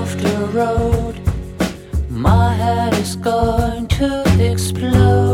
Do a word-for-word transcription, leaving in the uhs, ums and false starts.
after road. My head is going to explode.